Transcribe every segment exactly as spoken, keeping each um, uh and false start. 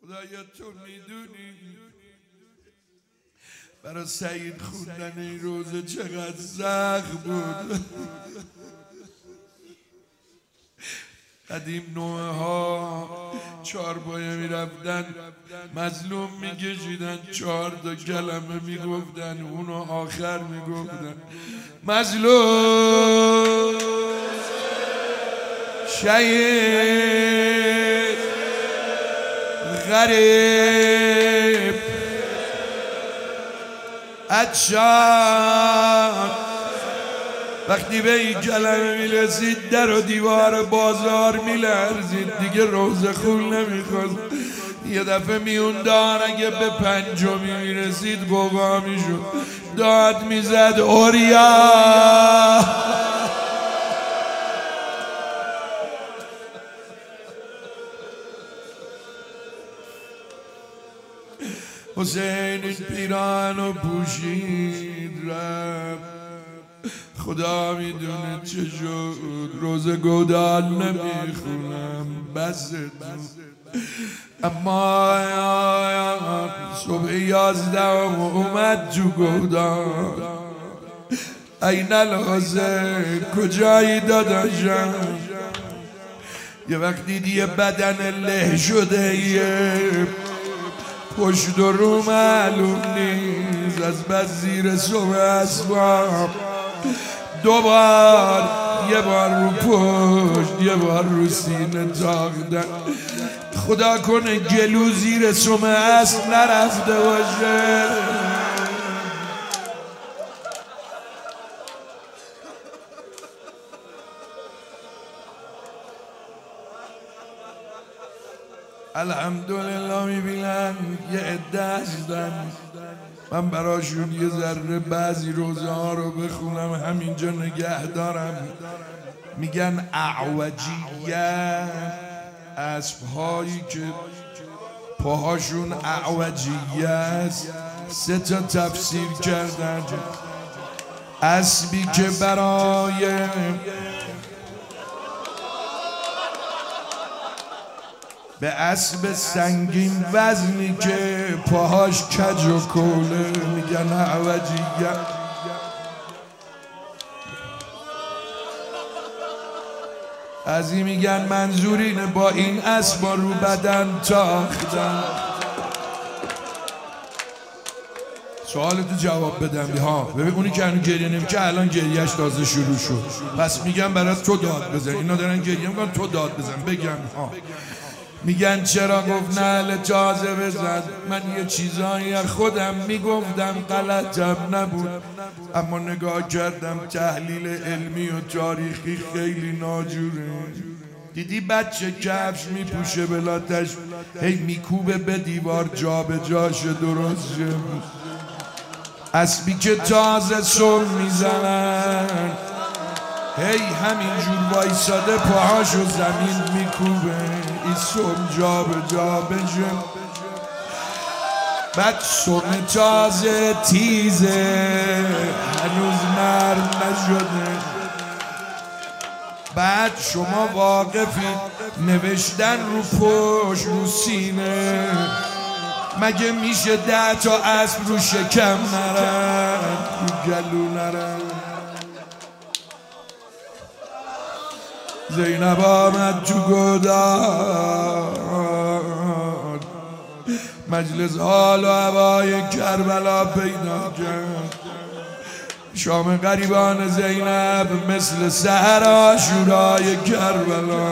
خدایا تو میدونی برای سعید خوندن این روزه چقدر زخم بود. قدیم نوه ها چهار پایه میرفتن مظلوم میکشیدن، چهار تا کلمه میگفتن، اونو آخر میگفتن مظلوم شهید غریب عطشان. وقتی به این کلمه میرسید در و دیوار بازار میلرزید، دیگه روزه خون نمیخواست. یه دفعه میوندان اگه به پنجمی میرسید قوقا میشد، داد میزد اوریا. حسین این پیرانو پوشید رفت. خدا میدونه چه شد، روزه گودال نمیخونم بس. اما صبح یازدهم اومد جو گودال. این لازه کجایی داداشم؟ یه وقت دیدی یه بدن له شده یه پشت و رو معلوم نیست، از بس زیر صبح اسباب دوبار یه بار رو پشت یه بار رو سینه تاختن. خدا کنه گلو زیر سم اسب نرفته باشه. الحمدلله میبینن یه عده هستن، من براشون یه ذره بعضی روزه ها رو بخونم همینجا نگه دارم. میگن اعوجیه، اسب هایی که پاهاشون اعوجیه است. سه تا تفسیر کردن. اسبی که برای به اسب سنگین وزنی که پاهاش کج و کوله میگن اعوجیه. از این میگن منظور اینه با این اسبا رو بدن تاختن. سوالتو جواب بدم. ها ببین اونی که هنو گریه نمیکنه الان گریهش تازه شروع شد، پس میگن برات تو داد بزن. اینا دارن گریه میکنن تو داد بزن. بگم ها میگن چرا گفت نعل تازه بزن؟ من یه چیزایی خودم میگفتم غلطم نبود، اما نگاه کردم تحلیل علمی و تاریخی خیلی ناجوره. دیدی بچه کفش میپوشه بلاتش هی میکوبه به دیوار جا به جاش درست شه. اسبی که تازه سم میزنن هی همینجور وایساده پاهاشو زمین میکوبه این سم جا به جا بشه. بعد سم تازه تیزه هنوز نرم نشده. بعد شما واقفید نوشتن رو پشت رو سینه، مگه میشه ده تا اسب رو شکم نرن رو گلو نرن؟ زینب آمد تو گودال، مجلس حال و هوای کربلا پیدا کرد. شام غریبان زینب مثل سحر عاشورای کربلا.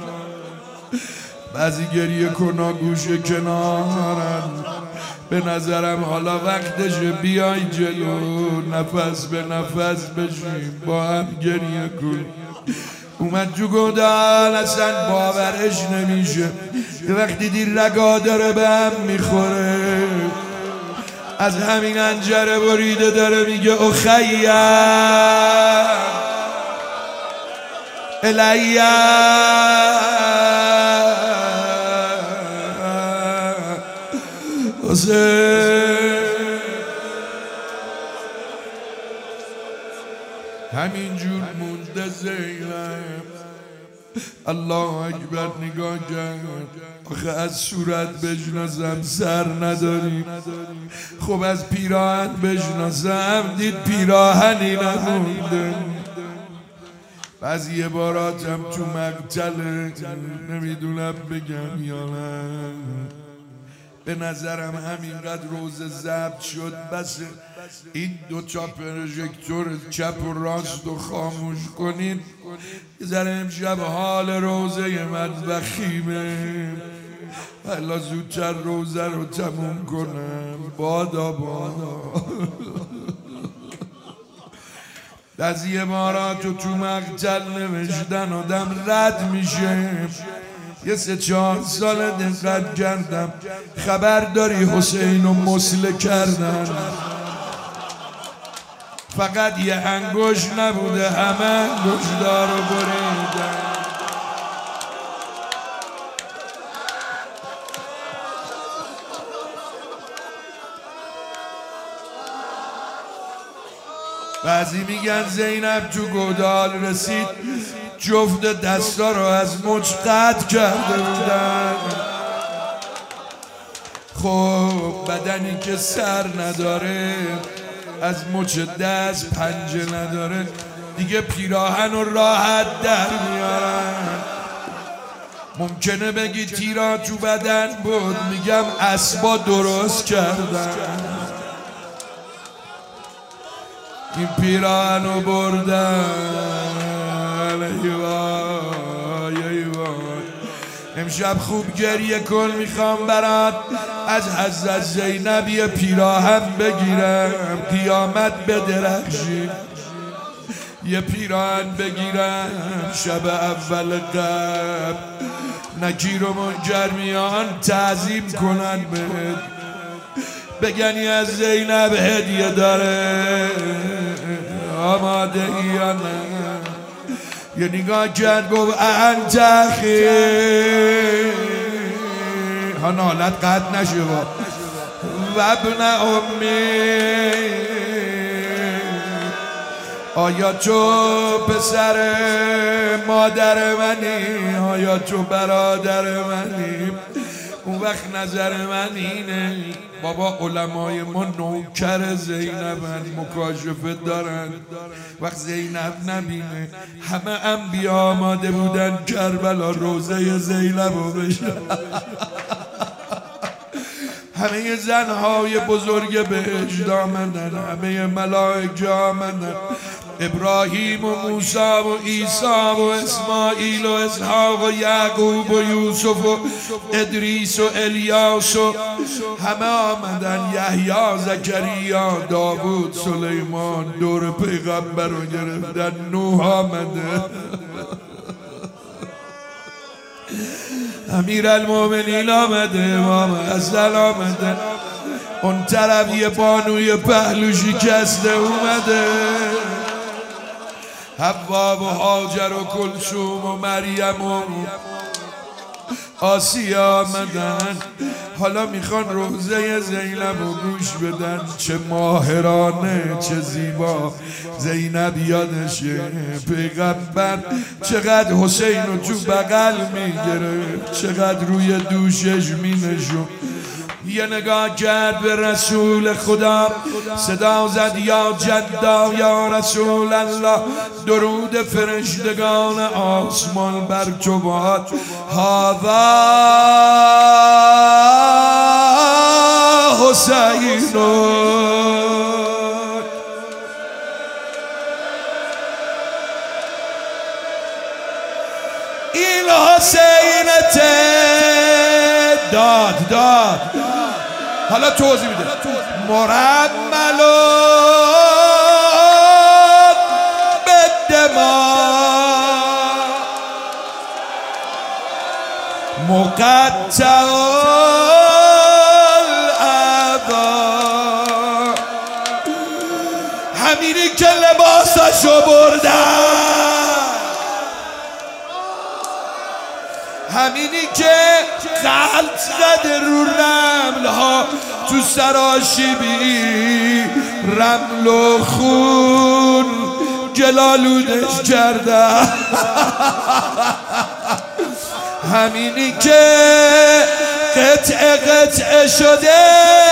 بعضی گریه کنا گوشه کنارن، به نظرم حالا وقتشه بیای جلو، نفس به نفس بشیم با هم گریه کن. اومد جو گودال اصلا باورش نمیشه. یه وقتی دیر رگا داره به هم میخوره، از همین انجره بریده داره میگه اخیم الیم حسین. همینجور مونده زینب الله اکبر نگاه کرد. آخه از صورت بشناسم سر نداریم، خب از پیراهن بشناسم دید پیراهنی نمونده. بعضی عباراتم تو مقتله نمیدونم بگم یا نه. به نظرم همینقدر روزه ضبط شد بس این دو تا پروژکتور چپ و راست رو خاموش کنید. یه ذره امشب حال روزه من وخیمه، حالا زودتر روزه رو تموم کنم. بادا بادا بعضی عبارات رو تو مقتل نوشتن آدم رد میشه. یه سه چهار سال دقت کردم خبر داری حسین رو مسله کردن، فقط یه انگوش نبوده همه انگشت‌ها رو بریدن. بعضی میگن زینب تو گودال رسید جفت دستا رو از مچ قطع کرده بودن. خب بدنی که سر نداره از مچ دست پنجه نداره دیگه پیراهن رو راحت در میارن. ممکنه بگی تیرا تو بدن بود، میگم اسبا درست کردن. این پیراهن رو بردن. ای وای ای وای. امشب خوب گریه کن، میخوام برات از حضرت زینب یه پیراهن بگیرم قیامت بدرخشی. یه پیراهن بگیرم شب اول قبل نکیر و منکر میان تعظیم کنن بهت، بگنی از زینب هدیه داره آماده ای یا نه. یه نگاه کرد گفت انت اخی، ها نالت قطع نشه و ابن امی. آیا تو پسر مادر منی؟ آیا تو برادر منی؟ اون وقت نظر من اینه بابا علمای ما نوکر زینبن، مکاشفه دارن. وقت زینب نبینه همه انبیا آماده بودن کربلا روزه زینب رو بشن. همه زنهای بزرگ بهشت آمدن، همه ملائکه آمدن، ابراهیم و موسی و عیسی و اسماعیل و اسحاق و یعقوب و یوسف و ادریس و الیاس و همه آمدن، یحیی، زکریا، داوود، سلیمان دور پیغمبر رو گرفتن. نوح آمده، امیرالمومنین آمده، امام حسن آمده، اون طرف یه بانوی پهلو شکسته اومده، حوا و هاجر و کلثوم و مریم و آسیا آمدن. حالا میخوان روزه زینب رو گوش بدن. چه ماهرانه، چه زیبا زینب یادشه. پیغمبر چقدر حسین رو تو بغل میگرفت، چقدر روی دوشش مینشون. یه نگاه کرد به رسول خدا، صدا زد یا جدا یا رسول الله، درود فرشتگان آسمان بر تو باد. هذا حسین، این حسینت داد داد. حالا توضیح میده. مرملون بالدماء مقطع الاعضاء. همینی که لباسشو بردن، همینی که قلب زده رو رمل ها تو سراشیبی، رمل و خون جلالودش کرده. همینی که قطع قطع شده